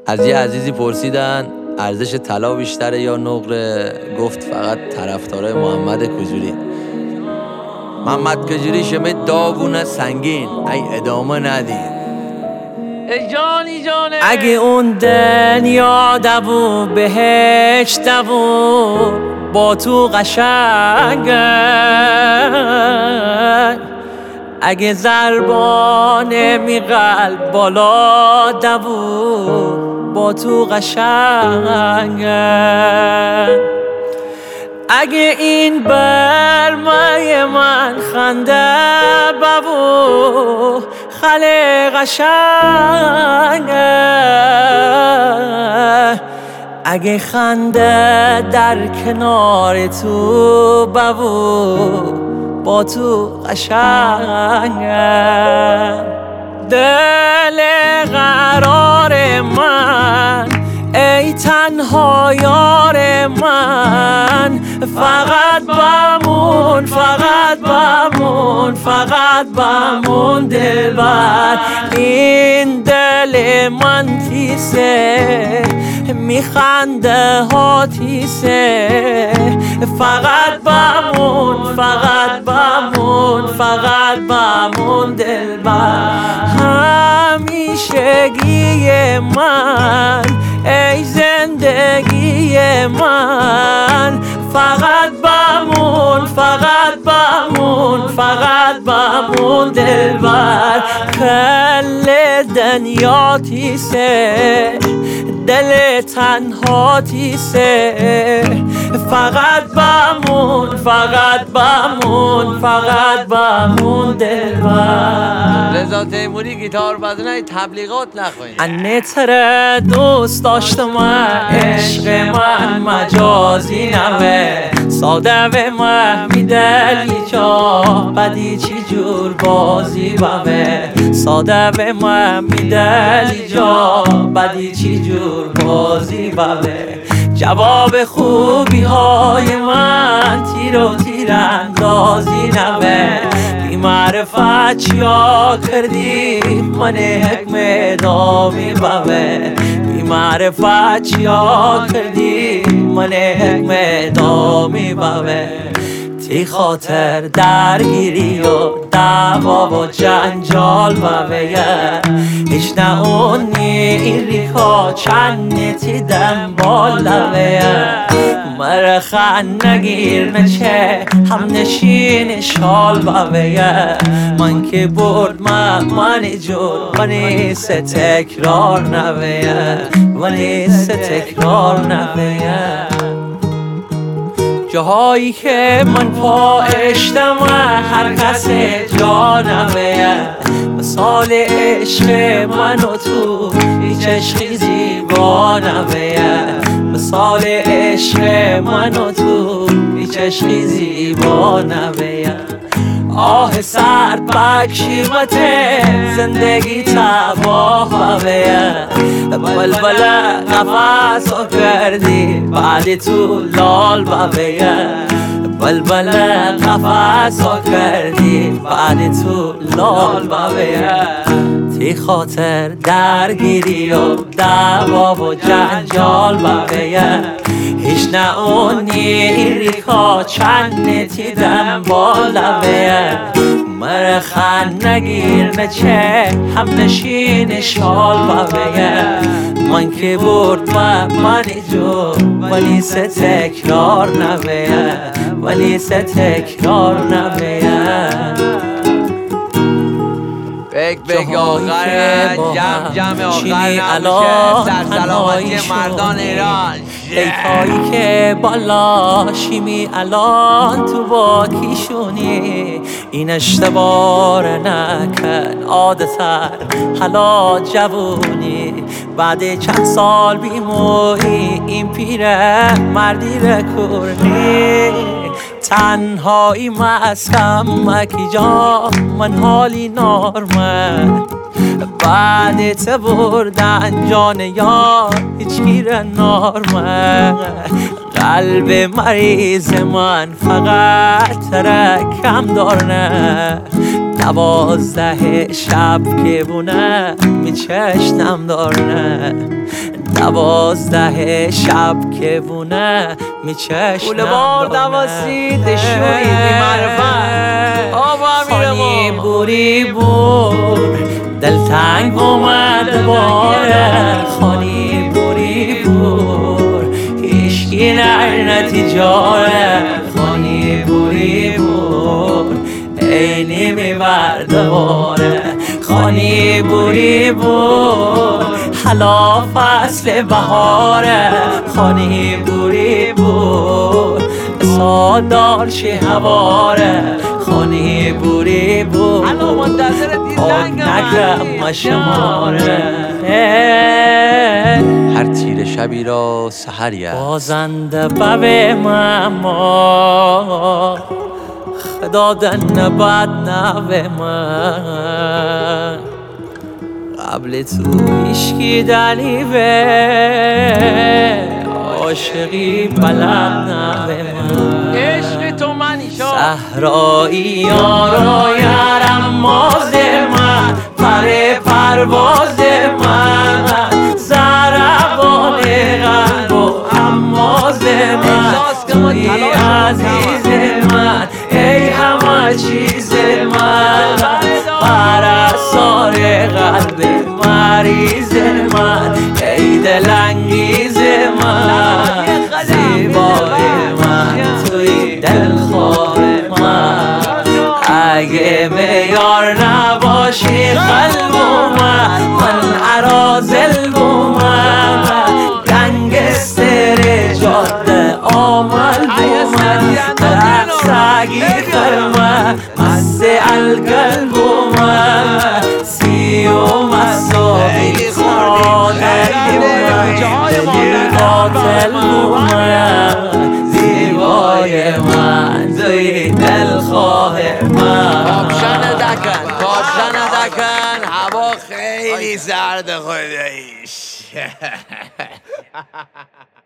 از یه عزیزی پرسیدن ارزش طلا بیشتره یا نقره؟ گفت فقط طرفدارای محمد کجوری. محمد کجوری شمه داغونه سنگین، ای ادامه ندید. جانی جانه اگه اون دنیا دبو بهشت دبو با تو قشنگه، اگه ضربان می قلب بالا دبو با تو قشنگه، اگه این برمای من خنده ببو خله قشنگه، اگه خنده در کنار تو ببو با تو قشنگه، دل قرار من ای تنها یار من، فقط بمون فقط بمون فقط بمون دلبر، این دل من تیسه میخنده ها تیسه، فقط بمون فقط بمون فقط بمون دلبر، همیشگی من ای زندگی من، فقط بمون فقط بمون فقط بمون دلبر، کل دنیا تیسه دل تنها تیسه، فقط بمون فقط بمون فقط بمون دلبر. رضا تیموری گیتار بزنه تبلیغات نخواهیم. انه تره دوست داشتم عشق من مجازی نوه، ساده به من میدلی جا بدی چی جور بازی بوه، ساده به من میدلی جا بدی چی جور بازی بوه، جواب خوبی های من تیر و تیر اندازی نوه، بی معرفت چیا کردی من حکم دامی بوه، بی معرفت چیا کردی من حکم دامی بوه، تی خاطر درگیری و دعوا و جنجال بوه، ایش نه اونی این ریخا چند تی دنبال لوه، مرخن نگیر نچه هم نشین شال بوه، من که برد من جور منی سه تکرار نوه، منی سه تکرار نوه، جاهایی که من پا اشتم هر کس جا نوه، مثال عشق من و تو هیچ عشقی زیبا نوه، مثال عشق من و تو هیچ عشقی زیبا نوه، آه سرد بکشیمت زندگی تباه بوه، بلبل نفس ها کردی بعد تو لال بوه، بلبل نفس ها کردی بعد تو لال بوه، تی خاطر درگیری و دعوا و جنجال بوه، هیچ نه اونی این ریخا چند تی دنبال لوه، مرخن نگیر نچه هم نشین شال بوه، من که برد من جور ولی سه تکرار نوه، ولی سه تکرار نوه، بگ آخر جمع آخر نباشه سر سلامتی مردان ایران، ایفایی که بالا شیمی الان تو با کیشونی، این اشتبار نکن عادتر حالا جوونی، بعد چند سال بیموری این پیره مردی رکورنی، تنهایی مسکم مکی جا من حالی نارمن، بعد ته بردن جان یار هیچ گیر نارمن، قلب مریض من فقط ترکم دارنه، 12 شب که بونه میچشنم دارنه 12 شب که بونه میچشنم پول بار دواسید شوی بی معرفت آبا میره خانی بوری بور دلتنگ اومد باره خانی بوری بور هیشگی نتیجاره خانی بوری بور اینی میبرده باره خانی بوری بور حالا فصل بهاره خانی بوری بور سادار چه هواره خانی بوری بور الان منتظر دیدنگم نگرم شماره هر تیر شبی را سحری است بازنده بب ما خدادن بد نوه من قبل تو هیشکی دلیوه عاشقی بلد نوه من عشق تو منی شا صحرایی یارا یارم ماز من پرواز من زربان قلب و اماز من توی عزیز من ای همه چیز من پرستار قلب مریض من ای دلانگیز من زیبای من توی دلخواه من اگه میار نباشی قلب من عرازل من گنگستر جاده آمل من رقصگی من مست القلب من سی و مساقی خانه من قاتل من زیبای من توی دلخواه من کاپشن دکن هوا خیلی سرد خداییش